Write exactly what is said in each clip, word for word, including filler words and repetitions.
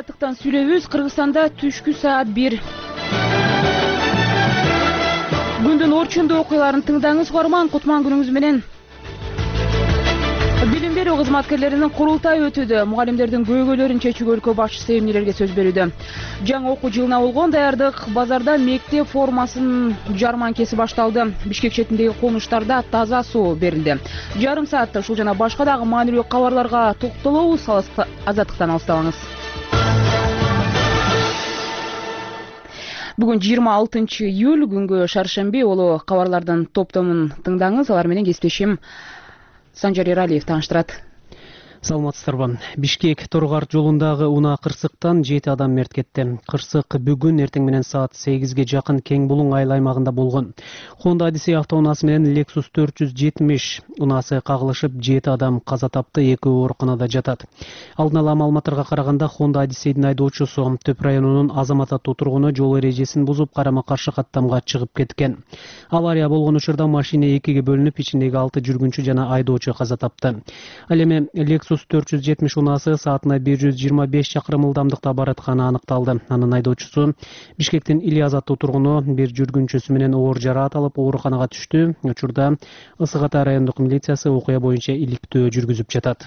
Азаттыктан сүйлөйбүз. Кыргызстанда түшкү саат бир. Күндүн орчундуу окуяларын тыңдаңыз угарман. Кутман күнүңүз менен. Билим берүү кызматкерлеринин курултайы өтүүдө. Мугалимдердин көйгөйлөрүн чечүүгө өлкө башчысы эмнелерге сөз берүүдө. Жаңы окуу жылына болгон даярдык. Базарда мектеп формасын жарманкеси башталды. Бишкек четиндеги конуштарда таза суу берилди. Жарым саатта ушул жана башка дагы маанилүү кабарларга токтолобуз. Азаттыктан алыстабаңыз. Бүгүн жыйырма алтынчы июль күнгө шаршемби. Олу кабарлардын топтомун тыңдаңыз. Алар менен кесиптешим Санжар Эралиев тааныштырат. Саламатсыздарбы. Бишкек Торгар жолундагы унаа кырсыктан жети адам мерт кетти. Кырсык бүгүн эртең менен саат сегизге жакын Кең Булуң айыл аймагында болгон. Honda Odyssey автоунаасы менен Lexus төрт жүз жетимиш унаасы кагылышып, жети адам каза тапты, эки ооруканада жатат. Алдын ала маалыматтарга караганда, Honda Odyssey'дин айдоочусу Төп районунун Азамат аттуу тургуну жол эрежесин бузуп, карама-каршы каттамга чыгып кеткен. Авария болгон учурда машина экиге бөлүнүп, ичиндеги алты жүргүнчү жана айдоочу каза тапты. Ал эми Lexus төрт жүз жетимиш унаасы саатына бир жүз жыйырма беш чакырым ылдамдыкта баратканы аныкталды. Анын айдоочусу Бишкектин Ильяз аттуу тургуну бир жүргүнчүсү менен оор жараат алып ооруканага түштү. Учурда Ысык Ата райондук милициясы окуя боюнча иликтөө жүргүзүп жатат.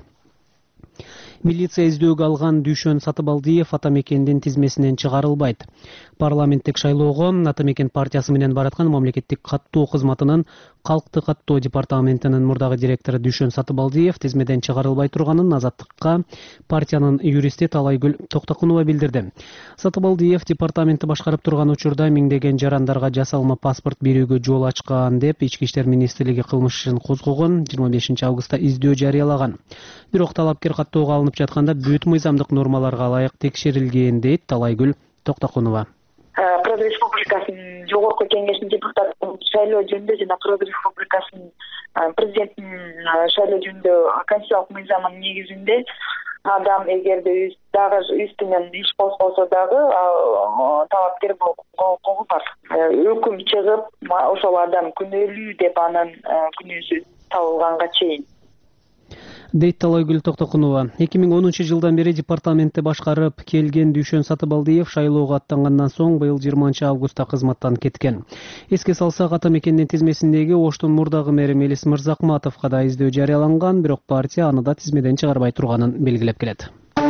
Милиция издөөгө алган Дүйшөн Сатыбалдиев ата мекендин тизмесинен чыгарылбайт. Парламенттик шайлоого ата мекен партиясы менен бараткан мамлекеттик каттоо кызматынын Калкты каттоо департаментинин мурдагы директору Дүйшөн Сатыбалдиев тизмеден чыгарылбай турганын Азаттыкка партиянын юристи Талайгүл Токтокунова билдирди. Сатыбалдиев департаментти башкарып турган учурда миңдеген жарандарга жасалма паспорт берүүгө жол ачкан деп Ички иштер министрлиги кылмыш ишин козгогон, жыйырма бешинчи августта издөө жарыялаган. Бирок талапкер каттоого алынып жатканда бүт мыйзамдык нормаларга ылайык текшерилген, дейт Талайгүл Токтокунова. Кыргыз Республикасынын жогорку кеңешинин депутаттын шайлоо жөнүндө жана Кыргыз Республикасынын президентинин шайлоо жөнүндө конституциялык мыйзамынын негизинде адам эгерде дагы үстүнөн иш козголсо дагы талапкер болууга укугу бар. Өкүм чыгып, ошол адам күнөөлүү деп анын күнөөсү табылганга чейин. Дейт Талайгүл Токтокунова. эки миң онунчу жылдан бери департаментти башкарып келген Дүйшөн Сатыбалдиев шайлоого аттангандан соң быйыл жыйырманчы августта кызматтан кеткен. Эске салсак, ата мекендин тизмесиндеги Оштун мурдагы мэри Мелис Мырзакматовго да издөө жарыяланган, бирок партия аны да тизмеден чыгарбай турганын белгилеп келет.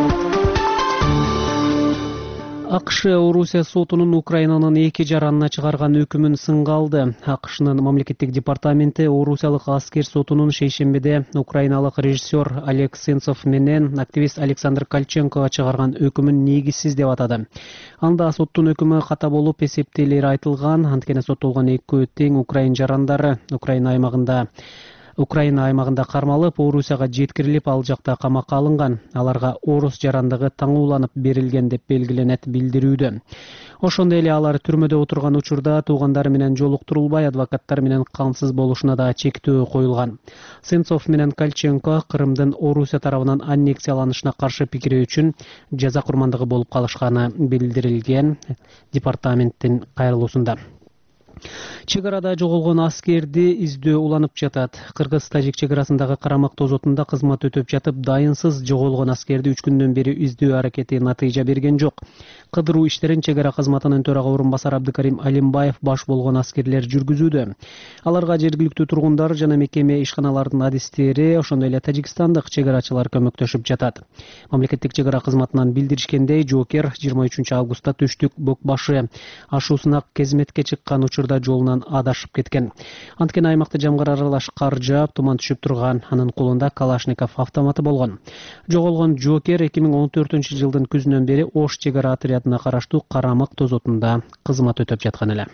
АКШ Орусия сотунун Украинанын эки жаранына чыгарган өкүмүн сынга алды. АКШнын мамлекеттик департаменти Орусиялык аскер сотунун шейшембиде украиналык режиссер Олег Сенцов менен активист Александр Кальченкого чыгарган өкүмүн негизсиз деп атады. Анда соттун өкүмү ката болуп эсептелери айтылган, анткени соттолгон экөө тең украин жарандары Украина аймагында Украина аймагында кармалып, Орусияга жеткирилип, ал жакта камакка алынган. Аларга орус жарандыгы таңууланып берилген деп белгиленет билдирүүдө. Ошондой эле алар түрмөдө отурган учурда туугандары менен жолуктурулбай, адвокаттар менен камсыз болушуна да чектөө коюлган. Сенцов менен Кальченко Крымдын Орусия тарабынан аннексияланышына каршы пикири үчүн жаза курмандыгы болуп калышканы билдирилген департаменттин кайрылуусунда. Чек арада жоголгон аскерди издөө уланып жатат. Кыргыз-тажик чек арасындагы Карамак тозотунда кызмат өтөп жатып, дайынсыз жоголгон аскерди үч күндөн бери издөө аракети натыйжа берген жок. Кыдыруу иштерин чек ара кызматынын төрага орун басары Абдыкарим Алимбаев баш болгон аскерлер жүргүзүүдө. Аларга жергиликтүү тургундар жана мекеме ишканалардын адистери, ошондой эле тажикстандык чек арачылар көмөктөшүп жатат. Мамлекеттик чек ара кызматынан билдиришкендей, жоокер жыйырма үчүнчү августта Түштүк Бөк башы ашуусунак кезметке чыккан учурда жолунан адашып кеткен. Анткени аймакта жамгыр аралаш кар жаап, туман түшүп турган, анын колунда Калашников автоматы болгон. Жоголгон жоокер эки миң он төртүнчү жылдын күзүнөн бери Ош чек ара отрядына караштуу Карамак тозотунда кызмат өтөп жаткан эле.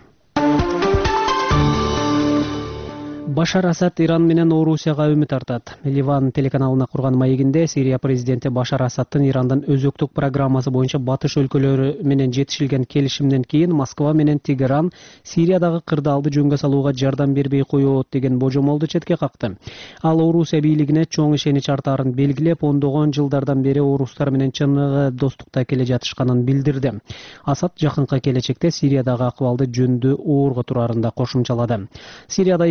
Башар Асад Иран менен Орусияга үмүт артат. Ливан телеканалына курган маегинде Сирия президенти Башар Асадтын Ирандын өзөктүк программасы боюнча батыш өлкөлөрү менен жетишилген келишимден кийин Москва менен Тегеран Сириядагы кырдаалды жөнгө салууга жардам бербей коет деген божомолду четке какты. Ал Орусия бийлигине чоң ишенич артаарын белгилеп, ондогон жылдардан бери орустар менен чыныгы достукта келе жатышканын билдирди. Асад жакынкы келечекте Сириядагы акыбалды жөндүү оорго турарында кошумчалады. Сирияда эки миң он бир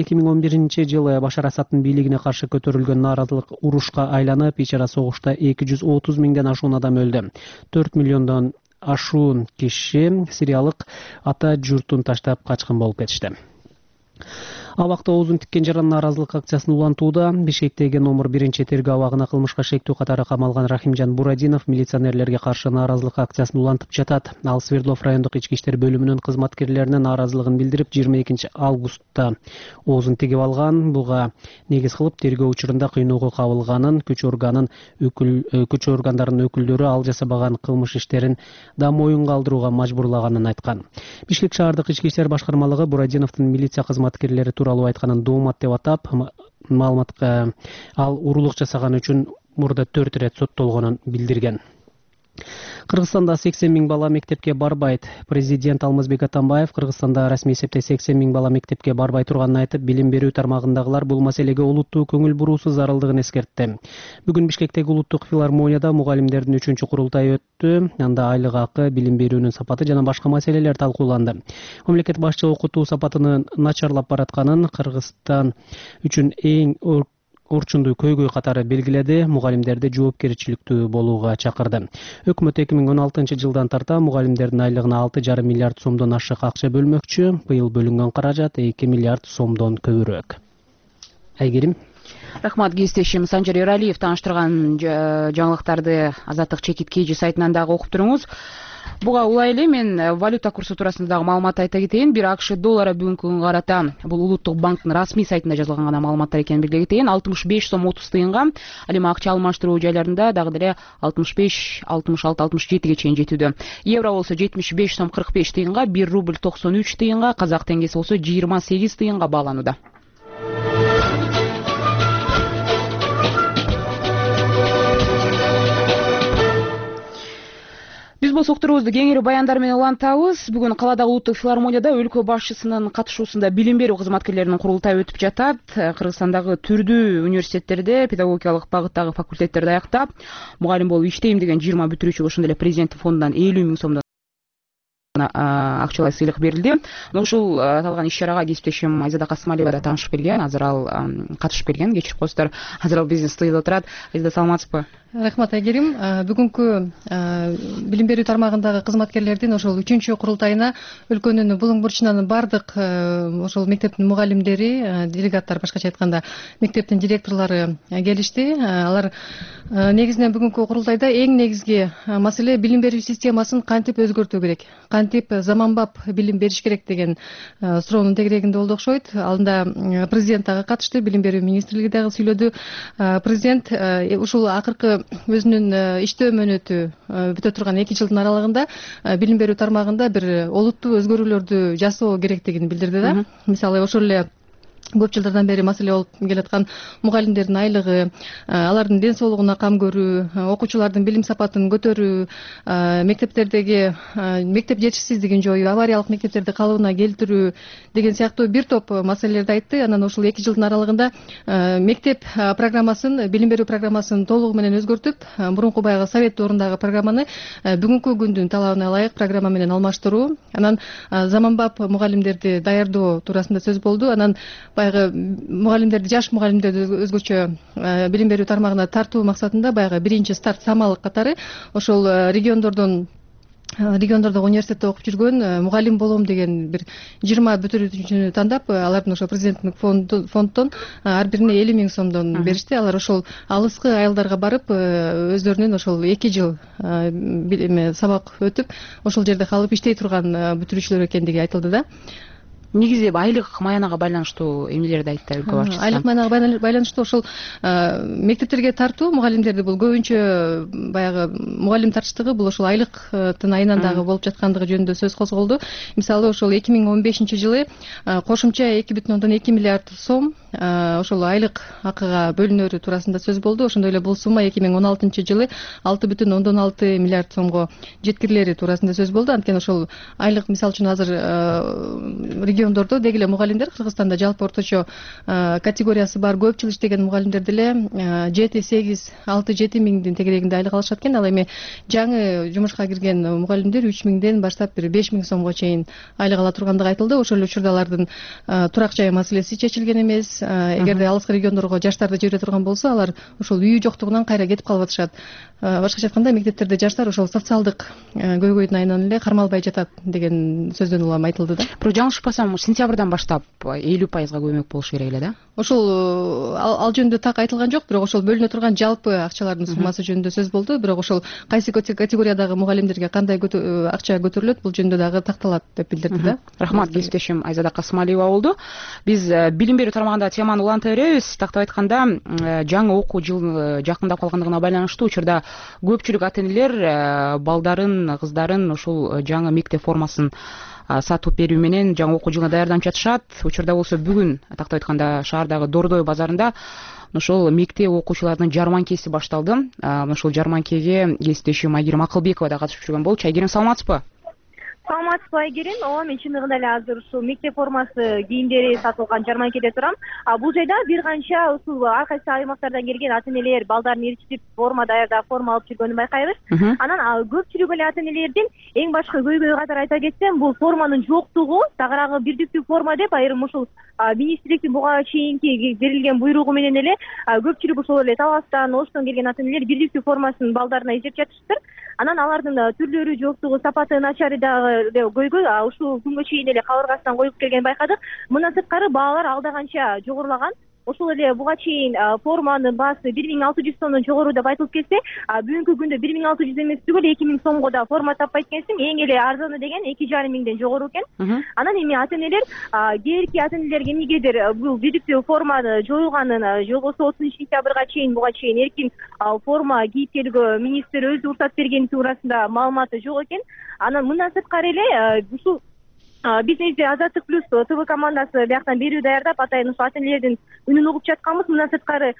биринчи жылы Башар Асадтын бийлигине каршы көтөрүлгөн нааразылык урушка айланып, ич ара согушта эки жүз отуз миңден ашуун адам өлдү. төрт миллиондон ашуун киши Сириялык ата журтун таштап качкан болуп кетишти. Абакта оозун тиккен жаран нааразылык акциясын улантууда Бишкектеги номер биринчи тергөө абагына кылмышка шектүү катары камалган Рахимжан Бурадинов милиционерлерге каршы нааразылык акциясын улантып жатат. Ал Свердлов райондук ички иштер бөлүмүнүн кызматкерлерине нааразылыгын билдирип, жыйырма экинчи августта оозун тигип алган. Буга негиз кылып тергөө учурунда кыйноого кабылганын, күч органын өкүл күч органдарынын өкүлдөрү ал жасабаган кылмыш иштерин да моюнга алдырууга мажбурлаганын айткан. Бишкек шаардык ички иштер башкармалыгы Бурадиновдун милиция кызматкерлери тууралуу айтканын доомат деп атап, маалыматка ал уруулук жасаганы үчүн мурда төрт ирет соттолгонун билдирген. Кыргызстанда сексен миң бала мектепке барбайт. Президент Алмазбек Атамбаев Кыргызстанда расмий эсепте сексен миң бала мектепке барбай турганын айтып, билим берүү тармагындагылар бул маселеге улуттуу көңүл буруусу зарылдыгын эскертти. Бүгүн Бишкектеги улуттук филармонияда мугалимдердин үчүнчү курултайы өттү. Анда айлык акы, билим берүүнүн сапаты жана башка маселелер талкууланды. Мамлекет башчы окутуу сапатынын начарлап баратканын, Кыргызстан үчүн эң орчундуу көйгөй катары белгиледи, мугалимдерди жоопкерчиликтүү болууга чакырды. Өкмөт эки миң он алтынчы жылдан тарта мугалимдердин айлыгына алты жарым миллиард сомдон ашык акча бөлмөкчү. Быйыл бөлүнгөн каражат эки миллиард сомдон көбүрөөк. Айгерим. Рахмат, кесиптешим Санжар Эралиев тааныштырган жаңылыктарды Азаттык чекит кейжи сайтынан дагы окуп туруңуз. Буга улай эле мен валюта курсу туурасында дагы маалымат айта кетейин. бир АКШ доллары бүгүнкү күнгө карата бул улуттук банктын расмий сайтында жазылган гана маалыматтар экенин билдире кетейин. алтымыш беш сом отуз тыйынга, ал эми акча алмаштыруу жайларында дагы деле алтымыш беш, алтымыш алты, алтымыш жетиге чейин жетүүдө. Евро болсо жетимиш беш сом кырк беш тыйынга, бир рубль токсон үч тыйынга, казак теңгеси болсо жыйырма сегиз тыйынга бааланууда. Биз бул суктурубузду кеңири баяндар менен улантабыз. Бүгүн каладагы улуттук филармонияда өлкө башчысынын катышуусунда билим берүү кызматкерлеринин курултайы өтүп жатат. Кыргызстандагы түрдүү университеттерде педагогикалык багыттагы факультеттерди аяктап, мугалим болуп иштейм деген жыйырма бүтүрүүчүгө ошондой эле президенттин фондунан элүү миң сомдон акчалай сыйлык берилди. Ушул аталган иш чарага кесиптешим Айзада Касымалиева да таанышып келген. Азыр ал катышып келген. Кечирип коесуздар. Азыр ал биздин студияда отурат. Айзада, саламатсызбы? Рахмат, Айгерим. Бүгүнкү билим берүү тармагындагы кызматкерлердин ошол үчүнчү курултайына өлкөнүн булуң бурчунан бардык ошол мектептин мугалимдери, делегаттар, башкача айтканда мектептин директорлору келишти. Алар негизинен бүгүнкү курултайда эң негизги маселе билим берүү системасын кантип өзгөртүү керек, кантип заманбап билим бериш керек деген суроонун тегерегинде болду окшойт. Алында президент дагы катышты, билим берүү министрлиги дагы сүйлөдү. Президент ушул акыркы өзүнүн иштөө мөөнөтү бүтө турган эки жылдын аралыгында билим берүү тармагында бир олуттуу өзгөрүүлөрдү жасоо керектигин билдирди да. Мисалы ошол эле көп жылдардан бери маселе болуп келаткан мугалимдердин айлыгы, алардын ден соолугуна кам көрүү, окуучулардын билим сапатын көтөрүү, мектептердеги мектеп жетишсиздигин жоюу, авариялык мектептерди калыбына келтирүү деген сыяктуу бир топ маселелерди айтты. Анан ушул эки жылдын аралыгында мектеп программасын, билим берүү программасын толугу менен өзгөртүп, мурунку баягы совет доорундагы программаны бүгүнкү күндүн талабына ылайык программа менен алмаштыруу, анан заманбап мугалимдерди даярдоо туурасында сөз болду. Анан баягы мугалимдерди, жаш мугалимдерди өзгөчө билим берүү тармагына тартуу максатында баягы биринчи старт самалык катары ошол региондордон региондордогу университетте окуп жүргөн мугалим болом деген бир жыйырма бүтүрүүчүнү тандап, алардын ошо президенттик фонддон ар бирине элүү миң сомдон беришти. Алар ошол алыскы айылдарга барып, өздөрүнүн ошол эки жыл сабак өтүп, ошол жерде калып иштей турган бүтүрүүчүлөр экендиги айтылды да. Негизи айлык маянага байланыштуу эмнелерди айтты өлкө башчысы? Айлык маянага байланыштуу ошол мектептерге тартуу мугалимдерди бул көбүнчө баягы мугалим тартыштыгы бул ошол айлыктын айынан дагы болуп жаткандыгы жөнүндө сөз козголду. Мисалы ошол эки миң он бешинчи жылы кошумча эки бүтүн ондон эки миллиард сом ошол айлык акыга бөлүнөрү туурасында сөз болду. Ошондой эле бул сумма эки миң он алтынчы жылы алты бүтүн ондон алты миллиард сомго жеткирилери туурасында сөз болду. Анткени ошол айлык, мисалы үчүн азыр региондордо деги эле мугалимдер, Кыргызстанда жалпы орточо категориясы бар көп жыл иштеген мугалимдер деле жети, сегиз, алты, жети миңдин тегерегинде айлык алышат экен. Ал эми жаңы жумушка кирген мугалимдер үч миңден баштап бир беш миң сомго чейин айлык ала тургандыгы айтылды. Ошол эле учурда алардын турак жай маселеси чечилген эмес. эгерде алыскы региондорго жаштарды жибере турган болсо, алар ошол үйү жоктугунан кайра кетип калып атышат. Башкача айтканда, мектептерде жаштар ошол социалдык көйгөйдүн айынан эле кармалбай жатат деген сөздөн улам айтылды да. Бирок жаңылышпасам, сентябрдан баштап элүү пайызга көмөк болуш керек эле да? Ошол ал жөнүндө так айтылган жок, бирок ошол бөлүнө турган жалпы акчалардын суммасы жөнүндө сөз болду. Бирок ошол кайсы категориядагы мугалимдерге кандай акча көтөрүлөт, бул жөнүндө дагы такталат деп билдирди да. Рахмат, кесиптешим Айзада Касымалиева болду. Биз билим берүү тармагында теманы уланта беребиз. Тактап айтканда, жаңы окуу жылы жакындап калгандыгына байланыштуу учурда көпчүлүк ата энелер балдарын, кыздарын ушул жаңы мектеп формасын сатып берүү менен жаңы окуу жылына даярданып жатышат. Учурда болсо бүгүн тактап айтканда шаардагы Дордой базарында ошол мектеп окуучуларынын жарманкеси башталды. Ошол жарманкеге кесиптешим Айгерим Акылбекова да катышып жүргөн болчу. Айгерим, саламатсызбы? Саламатсызбы, Айгерим. Ооба, мен чындыгында эле азыр ушул мектеп формасы кийимдери сатылган жарманкеде турам. Бул жайда бир канча ушул ар кайсы аймактардан келген ата энелер балдарын ээрчитип форма даярдап, форма алып жүргөнүн байкайбыз. Анан көпчүлүк эле ата энелердин эң башкы көйгөйү катары айта кетсем, бул форманын жоктугу, тагыраагы бирдиктүү форма деп айрым ушул министрликтин буга чейинки берилген буйругу менен эле көпчүлүк ошол эле Таластан, Оштон келген ата энелер бирдиктүү формасын балдарына издеп жатышыптыр. Анан алардын түрлөрү жоктугу, сапаты начары дагы көйгөй ушул күнгө чейин эле кабыргасынан коюп келгенин байкадык. Мындан сырткары баалар алда канча жогорулаган. Ошол эле буга чейин форманын баасы бир миң алты жүз сомдон жогору деп айтылып келсе, бүгүнкү күндө бир миң алты жүз эмес түгүл эки миң сомго да форма таппайт экенсиң. Эң эле арзаны деген эки жарым миңден жогору экен. Анан эми ата энелер, кээинки ата энелер эмнегедир бул бирдиктүү форманы жоюлганын, же болбосо отузунчу сентябрга чейин буга чейин эркин форма кийип келүүгө министр өзү уруксат бергени туурасында маалыматы жок экен. Анан мындан сырткары эле ушул биз Азаттык плюс ТВ командасы бияктан берүү даярдап, атайын ушул ата энелердин үнүн угуп жатканбыз. Мындан сырткары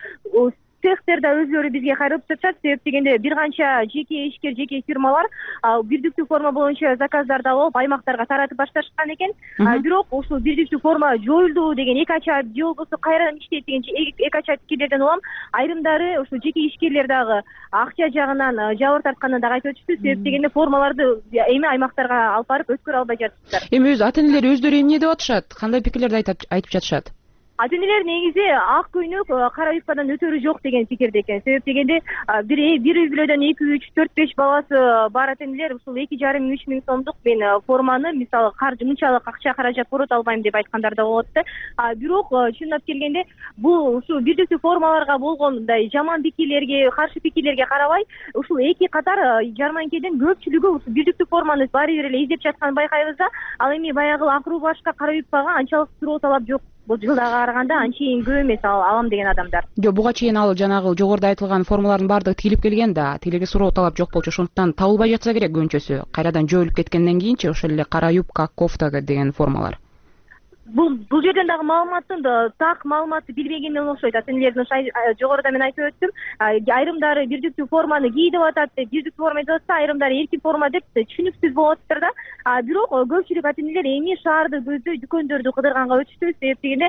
цехтер да өзлөрү бизге кайрылып жатышат. Себеп дегенде бир канча жеке ишкер, жеке фирмалар бирдиктүү форма боюнча заказдарды алып аймактарга таратып башташкан экен. Бирок ушул бирдиктүү форма жоюлду деген эки ача, же болбосо кайрадан иштейт деген эки ача пикирлерден улам айрымдары ушул жеке ишкерлер дагы акча жагынан жабыр тартканын дагы айтып өтүштү. Себеп дегенде формаларды эми аймактарга алып барып өткөрө албай жатышат. Эми өз ата энелер өздөрү эмне деп атышат? Кандай пикирлерди айтып жатышат? Ата энелер негизи ак көйнөк, кара юбкадан өтөрү жок деген пикирде экен. Себеп дегенде бир бир үй бүлөдөн эки, үч, төрт, беш баласы бар ата энелер ушул эки жарым үч миң сомдук мен форманы мисалы каржы мынчалык акча каражат корото албайм деп айткандар да болот да. Бирок чындап келгенде бул ушул бирдиктүү формаларга болгон мындай жаман пикирлерге, каршы пикирлерге карабай, ушул эки катар жарманкеден көпчүлүгү ушул бирдиктүү форманы баары бир эле издеп жатканын байкайбыз да. Ал эми баягы ак руу башка, кара юбкага анчалык суроо талап жок. Бул жылдага караганда анчейин көп эмес алам деген адамдар. Жок, буга чейин ал жанагы жогоруда айтылган формалардын баардыгы тигилип келген да, тилерге суроо талап жок болчу. Ошондуктан табылбай жатса керек көбүнчөсү. Кайрадан жоюлуп кеткенден кийинчи ошол эле кара юбка, кофта деген формалар. Бул бул жерден дагы маалыматтын так маалыматты билбегенден окшойт. Ата энелердин жогоруда мен айтып өттүм. Айрымдары бирдиктүү форманы кий деп атат, бирдиктүү форма деп атса, айрымдары эркин форма деп түшүнүксүз болуп атыптыр да. Бирок көпчүлүк ата энелер эми шаарды көздөй дүкөндөрдү кыдырганга өтүштү. Себеп дегенде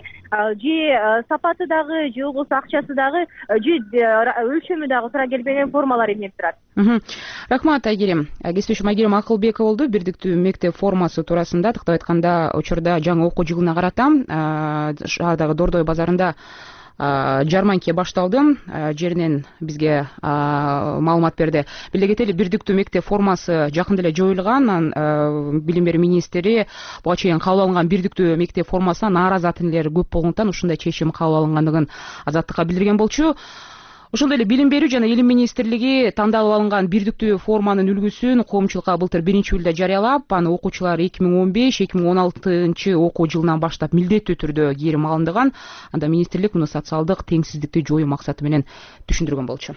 же сапаты дагы, же болбосо акчасы дагы, же өлчөмү дагы туура келбеген формалар илинип турат. Рахмат, Айгерим. Кесиптешим Айгерим Акылбекова болду. Бирдиктүү мектеп формасы туурасында тактап айтканда, учурда жаңы окуу жылына карата шаардагы Дордой базарында жарманке башталды. Жеринен бизге маалымат берди. Биле кетели, бирдиктүү мектеп формасы жакында эле жоюлган. Билим берүү министри буга чейин кабыл алынган бирдиктүү мектеп формасына нааразы ата энелер көп болгондуктан ушундай чечим кабыл алынгандыгын Азаттыкка билдирген болчу. Ошондой эле Билим берүү жана Илим министрлиги тандалып алынган бирдиктүү форманын үлгүсүн коомчулукка былтыр биринчи июлда жарыялап, аны окуучулар эки миң он беш эки миң он алтынчы окуу жылынан баштап милдеттүү түрдө кийим алындыган. Анда министрлик муну социалдык теңсиздикти жоюу максаты менен түшүндүргөн болчу.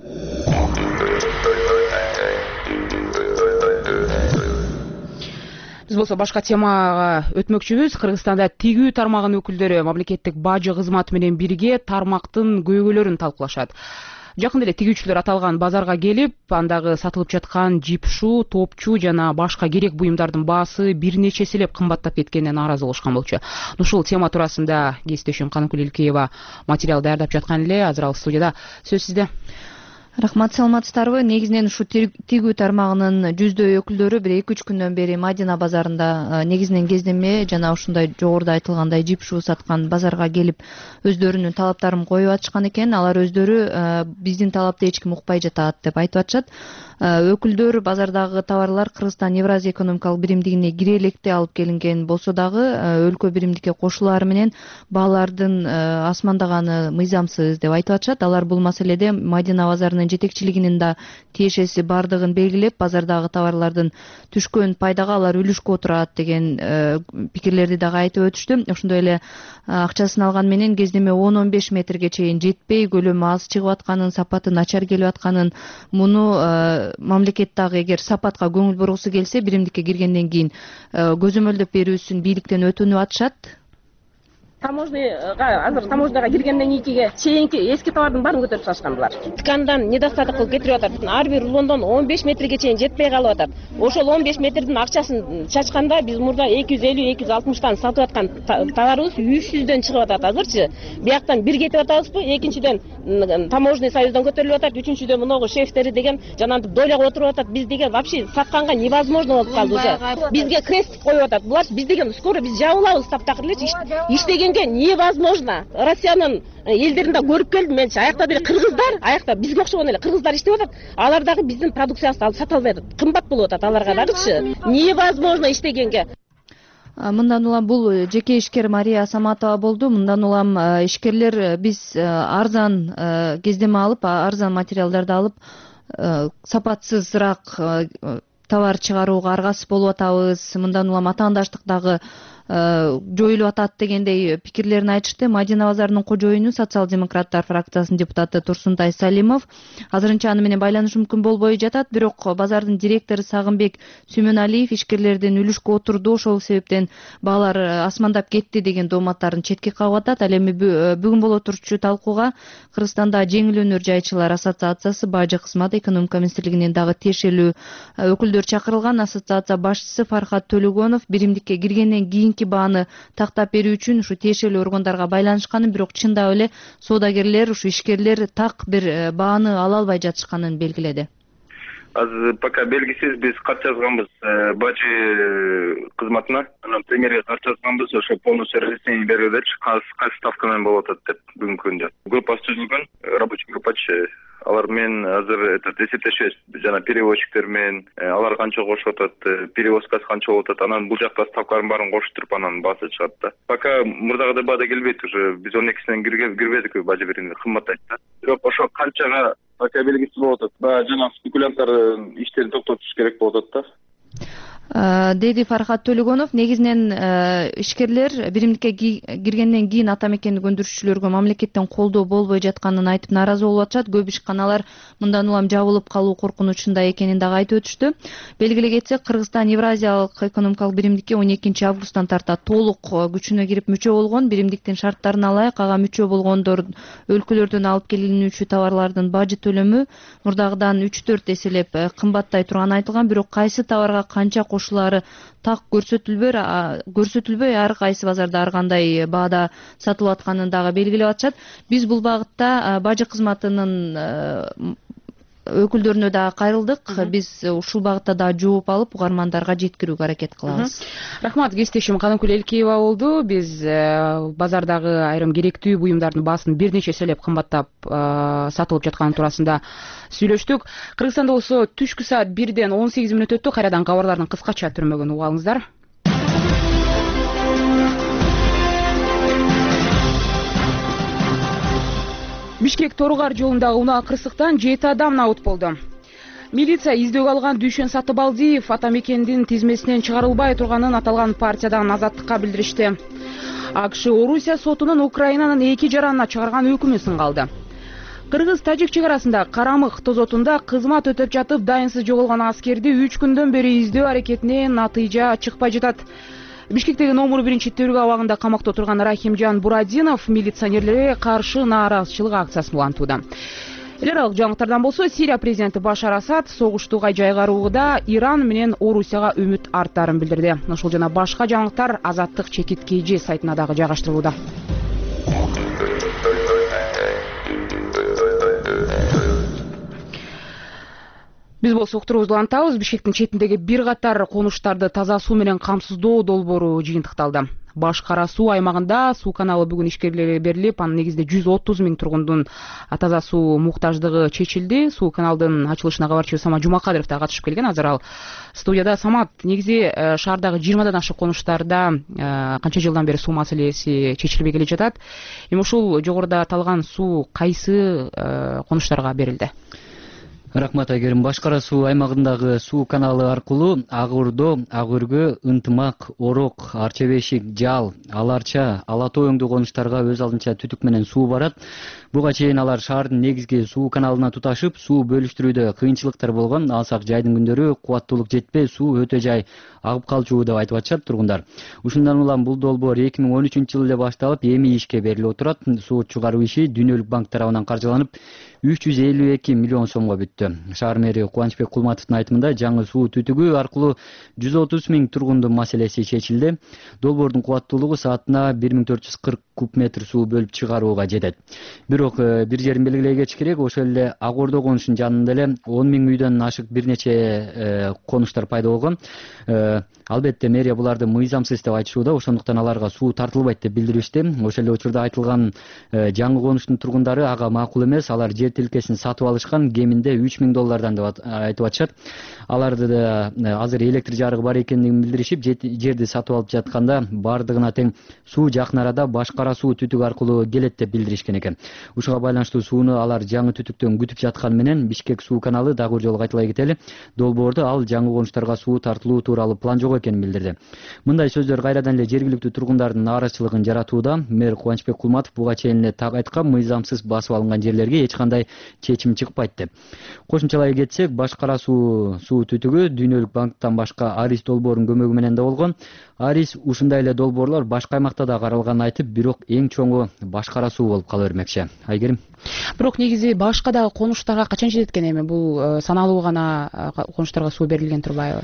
Биз болсо башка темага өтмөкчүбүз. Кыргызстанда тигүү тармагынын өкүлдөрү мамлекеттик бажы кызматы менен бирге тармактын көйгөйлөрүн талкуулашат. Жакында эле тигүүчүлөр аталган базарга келип, андагы сатылып жаткан жипшу, топчу жана башка керек буюмдардын баасы бир нечеселеп кымбаттап кеткенине нааразы болушкан болчу. Ушул тема туурасында кесиптешим Каныкүл Илкеева материал даярдап жаткан эле. Азыр ал студияда. Сөз сизде. Рахмат, саламатсыздарбы? Негизинен ушу тигүү тармагынын жүздөй өкүлдөрү бир эки үч күндөн бери Мадина базарында негизинен кездеме жана ушундай жогоруда айтылгандай жип шуу саткан базарга келип өздөрүнүн талаптарын коюп атышкан экен. Алар өздөрү биздин талапты эч ким укпай жатат деп айтып атышат. Өкүлдөр базардагы товарлар Кыргызстан Евразия экономикалык биримдигине кире электе алып келинген болсо дагы өлкө биримдикке кошулаары менен баалардын асмандаганы мыйзамсыз деп айтып атышат. Алар бул маселеде Мадина базарынын жетекчилигинин да тиешеси бардыгын белгилеп, базардагы товарлардын түшкөн пайдага алар үлүшкө отурат деген пикирлерди дагы айтып өтүштү. Ошондой эле акчасын алган менен кездеме он он беш метрге чейин жетпей, көлөмү аз чыгып атканын, сапаты начар келип атканын, муну мамлекет дагы эгер сапатка көңүл бургусу келсе, биримдикке киргенден кийин көзөмөлдөп берүүсүн бийликтен өтүнүп атышат. Таможняга азыр таможняга киргенден кийинки чейинки эски товардын баарын көтөрүп салышкан булар. Ткандан недостаток кылып кетирип атат. Ар бир рулондон он беш метрге чейин жетпей калып атат. Ошол он беш метрдин акчасын чачканда биз мурда эки жүз элүү эки жүз алтымыштан сатып аткан товарыбыз үч жүздөн чыгып атат азырчы. Бияктан бир кетип атабызбы? Экинчиден таможный союздан көтөрүлүп атат, үчүнчүдөн муногу шефтери деген жанагынтип дойлого отуруп атат. Биз деген вообще сатканга невозможно болуп калды уже. Бизге крест коюп атат. Булар биз деген скоро биз жабылабыз таптакыр элечи. Иштеген невозможно. Россиянын элдеринде көрүп келдим мен. Аякта деле кыргыздар, аякта бизге окшогон эле кыргыздар иштеп атат. Алар дагы биздин продукциябызды алып сата албай атат. Кымбат болуп атат аларга дагычы. Невозможно иштегенге. Мындан улам бул жеке ишкер Мария Саматова болду. Мындан улам ишкерлер биз арзан кездеме алып, арзан материалдарды алып, сапатсызыраак товар чыгарууга аргасыз болуп атабыз. Мындан улам атаандаштык дагы жоюлуп атат дегендей пикирлерин айтышты. Мадина базарынын кожоюну социал-демократтар фракциясынын депутаты Турсунтай Салимов азырынча аны менен байланыш мүмкүн болбой жатат. Бирок базардын директору Сагынбек Сүймөналиев ишкерлердин үлүшкө отурду, ошол себептен баалар асмандап кетти деген дооматтарын четке кагып атат. Ал эми бүгүн боло турчу талкууга Кыргызстанда жеңил өнөр жайчылар ассоциациясы, Бажы кызмат экономика министрлигинин дагы тиешелүү өкүлдөр чакырылган. Ассоциация башчысы Фархат Төлөгөнов биримдикке киргенден кийин бааны тактап берүү үчүн ушу тиешелүү органдарга байланышканын, бирок чындап эле соодагерлер, ушу ишкерлер так бир бааны ала албай жатышканын белгиледи. Азыр пока белгисиз, биз кат жазганбыз Бажы кызматына, анан премьерге кат жазганбыз, ошо полностью разъяснение бергилечи, кайсы ставка менен болуп атат деп бүгүнкү күндө. Группасы түзүлгөн, рабочий группачы. Алар менен азыр этот эсептешебиз, жана перевозчиктер менен алар канча кошуп атат, перевозкасы канча болуп атат, анан бул жакта ставкалардын баарын коштуруп анан баасы чыгат да. Пока мурдагыдай баада келбейт, уже биз он экисинен кирбедик Бажы биримине, кымбаттайт да. Бирок ошо канчага пока белгисиз болуп атат. Баягы жана спекулянттар иштерин токтотуш керек болуп атат да. Деди Фархат Төлөгөнов. Негизинен ишкерлер биримдикке киргенден кийин ата мекенди көндүрүшчүлөргө мамлекеттен колдоо болбой жатканын айтып нааразы болуп атышат. Көп ишканалар мындан улам жабылып калуу коркунучунда экенин дагы айтып өтүштү. Белгилей кетсек, Кыргызстан Евразиялык экономикалык биримдикке он экинчи августтан тарта толук күчүнө кирип мүчө болгон. Биримдиктин шарттарына ылайык ага мүчө болгондор өлкөлөрдөн алып келинүүчү товарлардын бажы төлөмү мурдагыдан үч төрт эселеп кымбаттай турганы айтылган. Бирок кайсы товарга канча кошулаары так көрсөтүлбөй, көрсөтүлбөй ар кайсы базарда ар кандай баада сатылып атканын дагы белгилеп атышат. Биз бул багытта Бажы кызматынын өкүлдөрүнө дагы кайрылдык. Биз ушул багытта дагы жооп алып, угармандарга жеткирүүгө аракет кылабыз. Рахмат, кесиптешим Каныкүл Элкеева болду. Биз базардагы айрым керектүү буюмдардын баасын бир нече эселеп кымбаттап сатылып жатканы туурасында сүйлөштүк. Кыргызстанда болсо түшкү саат бирден он сегиз мүнөт өттү. Кайрадан кабарлардын кыскача түрмөгүн угуп алыңыздар. Бишкек Торугар жолундагы унаа кырсыктан жети адам набыт болду. Милиция издөөгө алган Дүйшөн Сатыбалдиев ата мекендин тизмесинен чыгарылбай турганын аталган партиядан Азаттыкка билдиришти. АКШ Орусия сотунун Украинанын эки жаранына чыгарган өкүмү сынгалды. Кыргыз-Тажик чек арасында Карамык тозотунда кызмат өтөп жатып дайынсыз жоголгон аскерди үч күндөн бери издөө аракетине натыйжа чыкпай жатат. Бишкектеги номер биринчи тергөө абагында камакта турган Рахимжан Бурадинов милиционерлерге каршы нааразычылык акциясын улантууда. Эл аралык жаңылыктардан болсо, Сирия президенти Башар Асад согуштууга жайгаруууда Иран менен Орусияга үмүт арттарын билдирди. Ушул жана башка жаңылыктар Азаттык чекит kg сайтына дагы жайгаштырылууда. Биз болсо уктуруубузду улантабыз. Бишкектин четиндеги бир катар конуштарды таза суу менен камсыздоо долбоору жыйынтыкталды. Баш Кара суу аймагында суу каналы бүгүн ишкерлерге берилип, анын негизинде жүз отуз миң тургундун таза суу муктаждыгы чечилди. Суу каналдын ачылышына кабарчы Самат Жумакадыров да катышып келген. Азыр ал студияда. Самат, негизи шаардагы жыйырмадан ашык конуштарда канча жылдан бери суу маселеси чечилбей келе жатат. Эми ушул жогоруда аталган суу кайсы конуштарга берилди? Рахмат Айгерим. Баш Кара суу аймагындагы суу каналы аркылуу Ак Ордо, Ак Өргө, Ынтымак, Орок, Арча Бешик, Жал, Аларча, Ала Тоо өңдүү конуштарга өз алдынча түтүк менен суу барат. Буга чейин алар шаардын негизги суу каналына туташып, суу бөлүштүрүүдө кыйынчылыктар болгон. Алсак жайдын күндөрү кубаттуулук жетпей, суу өтө жай агып калчу деп айтып атышат тургундар. Ушундан улам бул долбоор эки миң он үчүнчү жылы эле башталып, эми ишке берилип отурат. Суу чыгаруу иши Дүйнөлүк банк тарабынан каржыланып, үч жүз элүү эки миллион сомго бүттү. Шаар мэри Кубанычбек Кулматовдун айтымында жаңы суу түтүгү аркылуу жүз отуз миң тургундун маселеси чечилди. Долбоордун кубаттуулугу саатына бир миң төрт жүз кырк куб метр суу бөлүп чыгарууга жетет. Бирок бир жерин белгилей кетиш керек, ошол эле Ак Ордо конушунун жанында эле он миң үйдөн ашык бир нече конуштар пайда болгон. Албетте мэрия буларды мыйзамсыз деп айтышууда, ошондуктан аларга суу тартылбайт деп билдиришти. Ошол эле учурда айтылган жаңы конуштун тургундары ага макул эмес, алар жер тилкесин сатып алышкан, кеминде үч миң доллардан деп айтып атышат. Аларды да азыр электр жарыгы бар экендигин билдиришип, жерди сатып алып жатканда бардыгына тең суу жакын арада Баш Кара суу түтүк аркылуу келет деп билдиришкен экен. Ушуга байланыштуу сууну алар жаңы түтүктөн күтүп жатканы менен Бишкек суу каналы, дагы бир жолу кайталай кетели, долбоордо ал жаңы конуштарга суу тартылуу тууралуу план жок экенин билдирди. Мындай сөздөр кайрадан эле жергиликтүү тургундардын нааразычылыгын жаратууда. Мэр Кубанычбек Кулматов буга чейин эле так айткан, мыйзамсыз басып алынган жерлерге эч кандай чечим чыкпайт деп. Кошумчалай кетсек, Баш Кара суу суу түтүгү Дүйнөлүк банктан башка Арис долбоорунун көмөгү менен да болгон. Арис ушундай эле долбоорлор башка аймакта да каралганын айтып, бирок эң чоңу Баш Кара суу болуп кала бермекчи. Айгерим. Бирок негизи башка дагы конуштарга качан жетет экен? Эми бул саналуу гана конуштарга суу берилген турбайбы?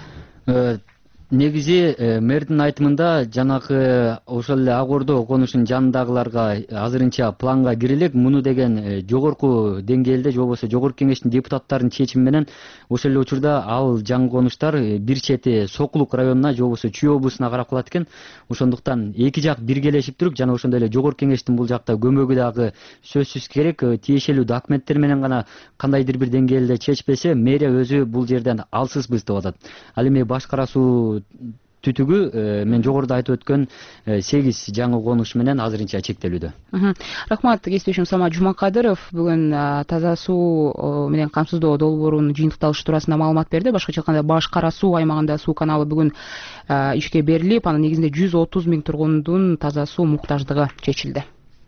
Негизи мэрдин айтымында жанагы ошол эле Ак Ордо конушунун жанындагыларга азырынча планга кирилек. Муну деген жогорку деңгээлде, же болбосо жогорку кеңештин депутаттарынын чечими менен ошол эле учурда ал жаңы конуштар бир чети Сокулук районуна, же болбосо Чүй облусуна карап калат экен. Ошондуктан эки жак биргелешип туруп, жана ошондой эле жогорку кеңештин бул жакта көмөгү дагы сөзсүз керек. Тиешелүү документтер менен гана кандайдыр бир деңгээлде чечпесе, мэрия өзү бул жерден алсызбыз деп атат. Ал эми Баш Кара суу түтүгү мен жогоруда айтып өткөн сегиз жаңы конуш менен азырынча чектелүүдө. Рахмат, кесиптешим Самат Жумакадыров бүгүн таза суу менен камсыздоо долбоорунун жыйынтыкталышы туурасында маалымат берди. Башкача айтканда, Баш Кара суу аймагында суу каналы бүгүн ишке берилип, анын негизинде жүз отуз миң тургундун таза суу муктаждыгы чечилди.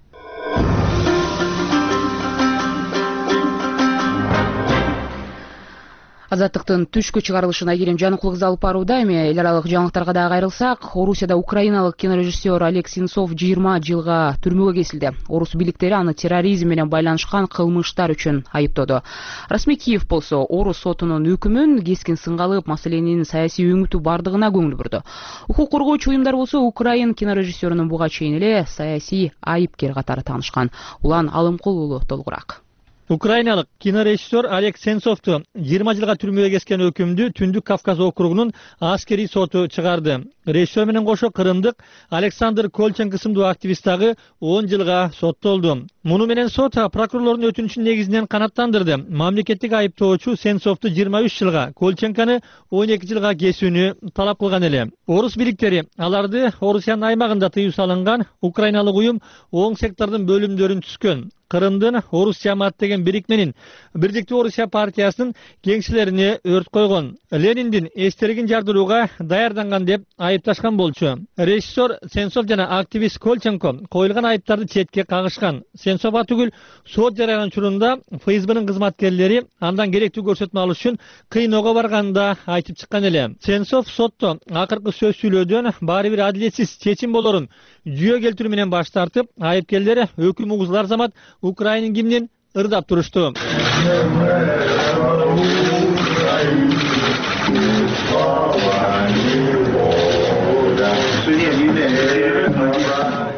Азаттыктын түшкү чыгарылышына Айгерим Жаныкулов алып барууда. Эми эл аралык жаңылыктарга дагы кайрылсак, Орусияда украиналык кинорежиссер Олег Сенцов жыйырма жылга түрмөгө кесилди. Орус бийликтери аны терроризм менен байланышкан кылмыштар үчүн айыптоду. Расмий Киев болсо Орус сотунун өкүмүн кескин сынга алып, маселенин саясий өңүтү бардыгына көңүл бурду. Укук коргоочу уюмдар болсо Украин кинорежиссерунун буга чейин эле саясий айыпкер катары таанышкан. Улан Алымкул уулу толугураак. Украиналык кинорежиссер Олег Сенцовду жыйырма жылга түрмөгө кескен өкүмдү Түндүк Кавказ округунун аскерий соту чыгарды. Режиссер менен кошо Кырымдык Александр Колченко сымдуу активист дагы он жылга соттолду. Муну менен сот прокурорлордун өтүнүчүн негизинен канааттандырды. Мамлекеттик айыптоочу Сенцовду жыйырма үч жылга, Колченкону он эки жылга кесүүнү талап кылган эле. Орус бийликтери аларды Орусиянын аймагында тыюу салынган украиналык уюм оң сектордун бөлүмдөрүн түзгөн. Кырымдын Орус жамаат деген бирикменин Бирдиктүү Орусия партиясынын кеңселерине өрт койгон. Лениндин эстелигин жардырууга даярданган деп айыпташкан болчу. Режиссер Сенцов жана активист Колченко коюлган айыптарды четке кагышкан. Сенцовго түгүл сот жарыялаган учурунда ФСБнын кызматкерлери андан керектүү көрсөтмө алыш үчүн кыйноого барганын да айтып чыккан эле. Сенцов сотто акыркы сөз сүйлөөдөн баары бир адилетсиз чечим болорун жүйө келтирүү менен баш тартып, айыпкерлер өкүм угузулар замат Украинин гимнин ырдап турушту.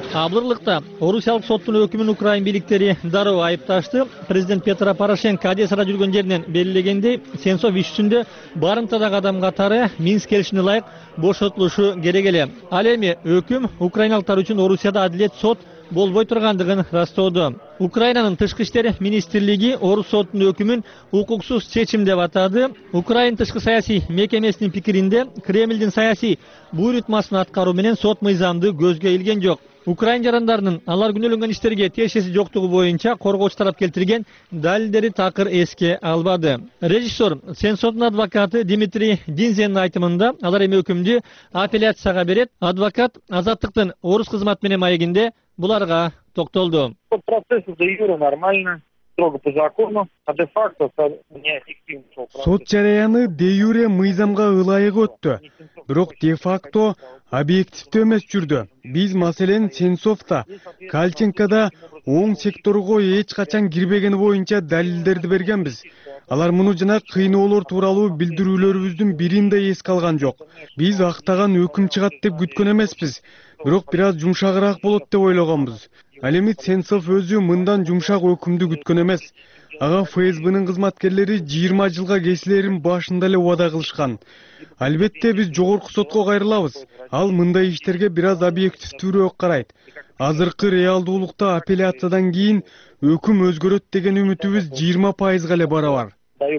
Абдырлыкта орусиялык соттун өкүмүн украин бийликтери дароо айыпташты. Президент Петро Порошенко Одессада жүргөн жеринен белгилегендей, Сенцов иш жүзүндө барымтадагы адам катары Минск келишимине ылайык бошотулушу керек эле. Ал эми өкүм украиналыктар үчүн Орусияда адилет сот болбой тургандыгын растоодо. Украинанын тышкы иштер министрлиги орус сотунун өкүмүн укуксуз чечим деп атады. Украин тышкы саясий мекемесинин пикиринде Кремлдин саясий буйрутмасын аткаруу менен сот мыйзамды көзгө илген жок. Украин жарандарынын алар күнөөлөнгөн иштерге тиешеси жоктугу боюнча коргоочу тарап келтирген далилдери такыр эске албады. Режиссер Сенцовдун адвокаты Дмитрий Динзенин айтымында алар эми өкүмдү апелляцияга берет. Адвокат Азаттыктын орус кызматы менен маегинде буларга токтолду. Процесс де юре нормально, строго по закону, а де факто неэффективно. Сот жараяны де юре мыйзамга ылайык өттү. Бирок де факто объективдүү эмес жүрдү. Биз маселен Сенцовда, Кальченкода оң секторго эч качан кирбегени боюнча далилдерди бергенбиз. Алар муну жана кыйноолор тууралуу билдирүүлөрүбүздүн бирин да эске алган жок. Биз актаган өкүм чыгат деп күткөн эмеспиз. Бирок бир аз жумшагыраак болот деп ойлогонбуз. Ал эми Сенцов өзү мындан жумшак өкүмдү күткөн эмес. Ага ФСБнын кызматкерлери жыйырма жылга кесилерин башында эле убада кылышкан. Албетте биз жогорку сотко кайрылабыз. Ал мындай иштерге бир аз объективдүүрөөк карайт. Азыркы реалдуулукта апелляциядан кийин өкүм өзгөрөт деген үмүтүбүз жыйырма пайызга эле барабар.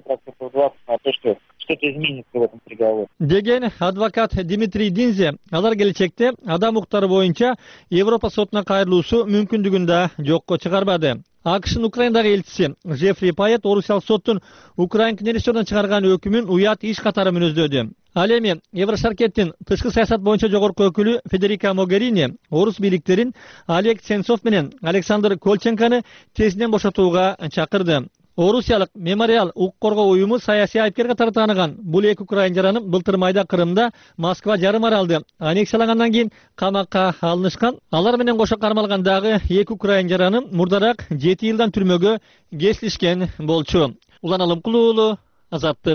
Деген адвокат Дмитрий Динзе, алар келечекте адам укуктары боюнча Европа сотуна кайрылуусу мүмкүндүгүн да жокко чыгарбады. АКШнын Украиндагы элчиси Жефри Пайет орусиялык соттун Украин Князьевден чыгарган өкүмүн уят иш катары мүнөздөөдү. Ал эми Еврошаркеттин тышкы саясат боюнча жогорку өкүлү Федерика Могерини орус бийликтерин Олег Сенцов менен Александр Колченконы тезинен бошотууга чакырды. Орусиялык Мемориал укук коргоо уюму саясий айыпкер катары тааныган бул эки украин жараны былтыр майда Кырымда Москва жарым аралды аннексиялангандан кийин камакка алынышкан. Алар менен кошо кармалгандагы эки украин жараны мурдараак жети жылдан түрмөгө кесилишкен болчу. Улан Алымкулуу уулу, Азаттык.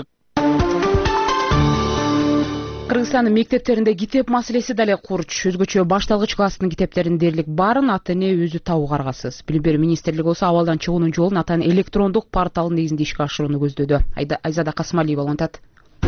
Кыргызстандын мектептеринде китеп маселеси дале курч. Өзгөчө башталгыч класстын китептерин дээрлик баарын ата эне өзү табууга аргасыз. Билим берүү министрлиги болсо абалдан чыгуунун жолун ата эне электрондук портал негизинде ишке ашырууну көздөдү. Айзада Касмалиева улантат.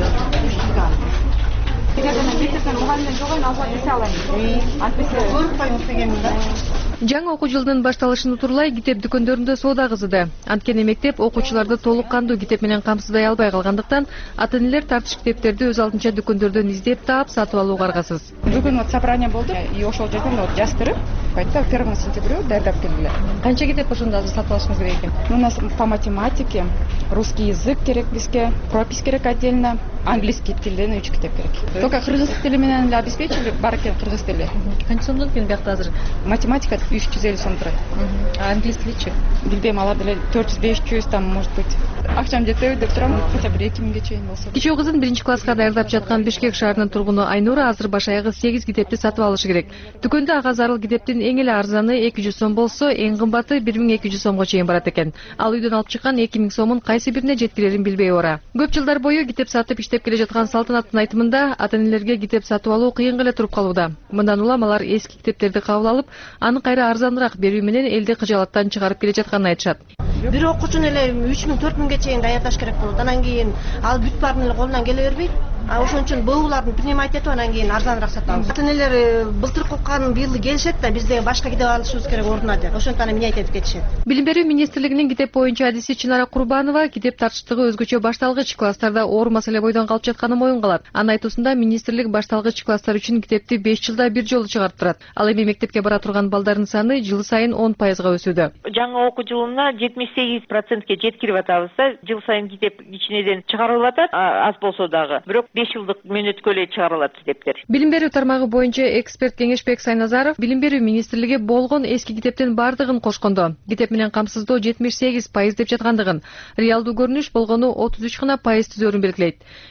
Жаңы окуу жылдын башталышын утурлай китеп дүкөндөрүндө соода кызыды. Анткени мектеп окуучуларды толук кандуу китеп менен камсыздай албай калгандыктан ата-энелер тартыш китептерди өз алдынча дүкөндөрдөн издеп таап сатып алууга аргасыз. Бүгүн вот собрание болду и ошол жерден вот жаштырып, кайта первого сентября даярдап келдилер. Канча китеп ошондо азыр сатып алышыңыз керек экен? У нас по математике, русский язык керек бизге, пропись керек отдельно, английский тилден үч китеп керек. Только кыргыз тили менен эле обеспечили, бар экен кыргыз тили. Канча сомдон экен биякта азыр? Математика үч жүз элүү сом турат. А английскийчи? Билбейм, алар деле төрт жүз беш жүз там может быть. Акчам жетеби деп турам, хотя бы эки миңге чейин болсо. Кичүү кызын биринчи класска даярдап жаткан Бишкек шаарынын тургуну Айнура азыр баш аягы сегиз китепти сатып алышы керек. Дүкөндө ага зарыл китептин эң эле арзаны эки жүз сом болсо, эң кымбаты бир миң эки жүз сомго чейин барат экен. Ал үйдөн алып чыккан эки миң сомун кайсы бирине жеткирерин билбей ора. Көп жылдар бою китеп сатып иштеп келе жаткан Салтанаттын айтымында ата-энелерге китеп сатып алуу кыйын эле туруп калууда. Мындан улам алар эски китептерди кабыл алып, аны кайра арзаныраак берүү менен элди кыжалаттан чыгарып келе жатканын айтышат. Бир окуучуну эле үч миң төрт миңге чейин даярдаш керек болот. Анан кийин ал бүт баарын эле колунан келе бербейт. А ошон үчүн буулардын принимать этип анан кийин арзаныраак сатабыз. Ата-энелер былтыркы окуган быйыл келишет да, бизде башка китеп алышыбыз керек ордуна деп. Ошондон эмне айтып кетишет. Билим берүү министрлигинин китеп боюнча адиси Чынара Курбанова китеп тартыштыгы өзгөчө башталгыч класстарда оор маселе бойдон калып жатканын моюнга алат. Анын айтуусунда министрлик башталгыч класстар үчүн китепти беш жылда бир жолу чыгарып турат. Ал эми мектепке бара турган балдардын саны жыл сайын он пайызга өсүүдө. Жаңы окуу жылына жетимиш сегиз процентке жеткирип атабыз да, жыл сайын китеп кичинеден чыгарылып атат, аз болсо дагы. Бирок беш жылдык мөөнөткө эле чыгарылат китептер. Билим берүү тармагы боюнча эксперт Кеңешбек Сайназаров билим берүү министрлиги болгон эски китептин бардыгын кошкондо, китеп менен камсыздоо жетимиш сегиз пайыз деп жаткандыгын, реалдуу көрүнүш болгону отуз үч гана пайыз түзөрүн белгилейт.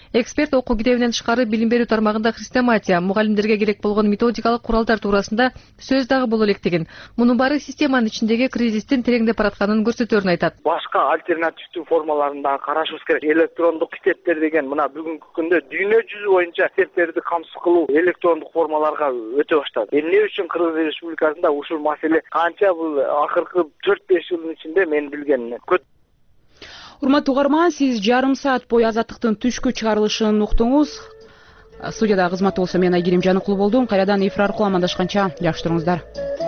Эксперт окуу китебинен тышкары билим берүү тармагында хрестоматия, мугалимдерге керек болгон методикалык куралдар туурасында сөз дагы боло электигин, мунун баары системанын ичиндеги кризистин тереңдеп баратканын көрсөтөөрүн айтат. Башка альтернативдүү формаларын дагы карашыбыз керек. Электрондук китептер деген мына бүгүнкү күндө дүйнө жүзү боюнча китептерди камсыз кылуу электрондук формаларга өтө баштады. Эмне үчүн Кыргыз Республикасында ушул маселе канча бул акыркы төрт беш жылдын ичинде мен билгенмин. Урматтуу угарман, сиз жарым саат бою Азаттыктын түшкү чыгарылышын уктуңуз. Студияда кызматта болсо мен Айгерим Жаныкулу болдум. Кайрадан эфир аркылуу амандашканча жакшы туруңуздар.